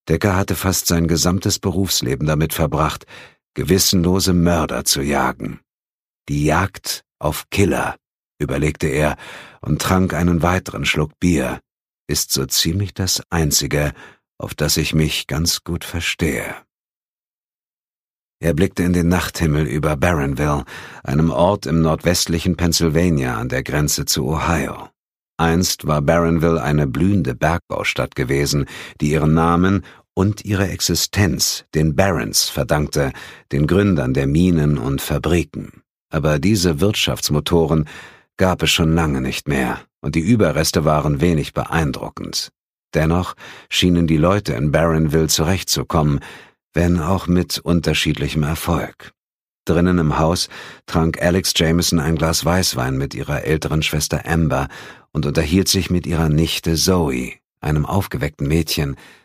Decker hatte fast sein gesamtes Berufsleben damit verbracht, gewissenlose Mörder zu jagen. Die Jagd auf Killer, überlegte er und trank einen weiteren Schluck Bier, ist so ziemlich das Einzige, auf das ich mich ganz gut verstehe. Er blickte in den Nachthimmel über Barronville, einem Ort im nordwestlichen Pennsylvania an der Grenze zu Ohio. Einst war Barronville eine blühende Bergbaustadt gewesen, die ihren Namen und ihre Existenz den Barons verdankte, den Gründern der Minen und Fabriken. Aber diese Wirtschaftsmotoren gab es schon lange nicht mehr, und die Überreste waren wenig beeindruckend. Dennoch schienen die Leute in Barronville zurechtzukommen, wenn auch mit unterschiedlichem Erfolg. Drinnen im Haus trank Alex Jameson ein Glas Weißwein mit ihrer älteren Schwester Amber und unterhielt sich mit ihrer Nichte Zoe, einem aufgeweckten Mädchen,